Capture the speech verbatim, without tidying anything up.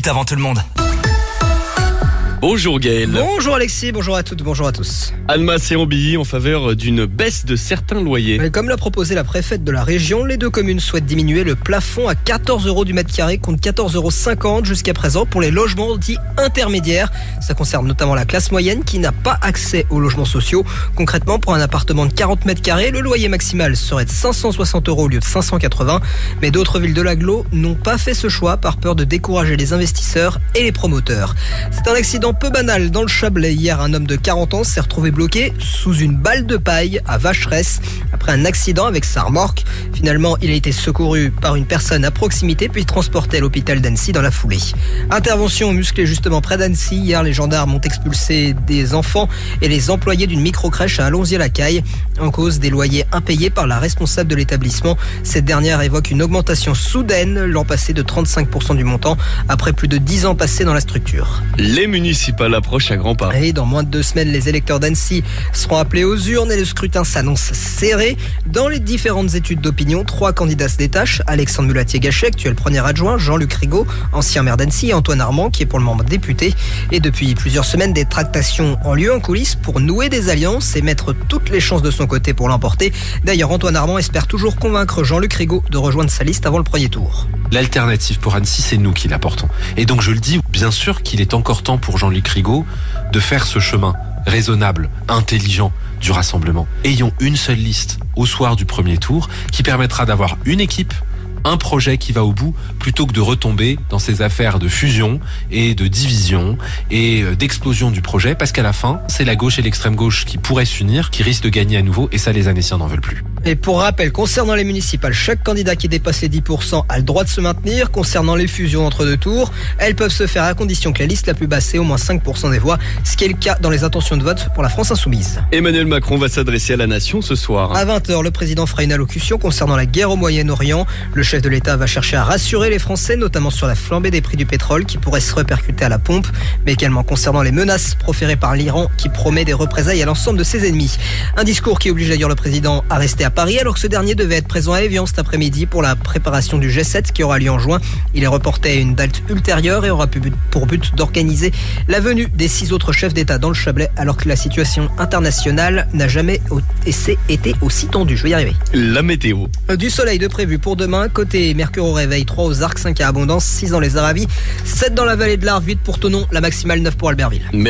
minutes avant tout le monde. Bonjour Gaël. Bonjour Alexis, bonjour à toutes, bonjour à tous. Annemasse et Ambilly en faveur d'une baisse de certains loyers. Et comme l'a proposé la préfète de la région, les deux communes souhaitent diminuer le plafond à quatorze euros du mètre carré contre quatorze euros cinquante jusqu'à présent pour les logements dits intermédiaires. Ça concerne notamment la classe moyenne qui n'a pas accès aux logements sociaux. Concrètement, pour un appartement de quarante mètres carrés, le loyer maximal serait de cinq cent soixante euros au lieu de cinq cent quatre-vingts. Mais d'autres villes de l'agglo n'ont pas fait ce choix par peur de décourager les investisseurs et les promoteurs. C'est un accident peu banal dans le Chablais. Hier, un homme de quarante ans s'est retrouvé bloqué sous une balle de paille à Vacheresse après un accident avec sa remorque. Finalement, il a été secouru par une personne à proximité puis transporté à l'hôpital d'Annecy dans la foulée. Intervention musclée justement près d'Annecy. Hier, les gendarmes ont expulsé des enfants et les employés d'une microcrèche à Allonzier-la-Caille en cause des loyers impayés par la responsable de l'établissement. Cette dernière évoque une augmentation soudaine l'an passé de trente-cinq pour cent du montant après plus de dix ans passés dans la structure. Les municipales approchent à grands pas. Et dans moins de deux semaines, les électeurs d'Annecy seront appelés aux urnes et le scrutin s'annonce serré. Dans les différentes études d'opinion, trois candidats se détachent. Alexandre Mulatier-Gachet, actuel premier adjoint, Jean-Luc Rigaud, ancien maire d'Annecy, et Antoine Armand, qui est pour le moment député. Et depuis plusieurs semaines, des tractations ont lieu en coulisses pour nouer des alliances et mettre toutes les chances de son côté pour l'emporter. D'ailleurs, Antoine Armand espère toujours convaincre Jean-Luc Rigaud de rejoindre sa liste avant le premier tour. L'alternative pour Annecy, c'est nous qui l'apportons. Et donc je le dis, bien sûr qu'il est encore temps pour Jean-Luc Rigaud de faire ce chemin raisonnable, intelligent du rassemblement. Ayons une seule liste au soir du premier tour qui permettra d'avoir une équipe, un projet qui va au bout, plutôt que de retomber dans ces affaires de fusion et de division et d'explosion du projet, parce qu'à la fin, c'est la gauche et l'extrême gauche qui pourraient s'unir, qui risquent de gagner à nouveau, et ça, les Annéciens n'en veulent plus. Et pour rappel, concernant les municipales, chaque candidat qui dépasse les dix pour cent a le droit de se maintenir. Concernant les fusions entre deux tours, elles peuvent se faire à condition que la liste la plus basse ait au moins cinq pour cent des voix, ce qui est le cas dans les intentions de vote pour la France Insoumise. Emmanuel Macron va s'adresser à la nation ce soir. À vingt heures, le président fera une allocution concernant la guerre au Moyen-Orient. Le chef de l'État va chercher à rassurer les Français, notamment sur la flambée des prix du pétrole qui pourrait se répercuter à la pompe, mais également concernant les menaces proférées par l'Iran qui promet des représailles à l'ensemble de ses ennemis. Un discours qui oblige d'ailleurs le président à rester à Paris alors que ce dernier devait être présent à Évian cet après-midi pour la préparation du G sept qui aura lieu en juin. Il est reporté à une date ultérieure et aura pour but d'organiser la venue des six autres chefs d'État dans le Chablais alors que la situation internationale n'a jamais été aussi tendue. Je vais y arriver. La météo. Du soleil de prévu pour demain. Côté Mercure au réveil, trois aux Arcs, cinq à Abondance, six dans les Aravis, sept dans la vallée de l'Arve, huit pour Thonon, la maximale neuf pour Albertville.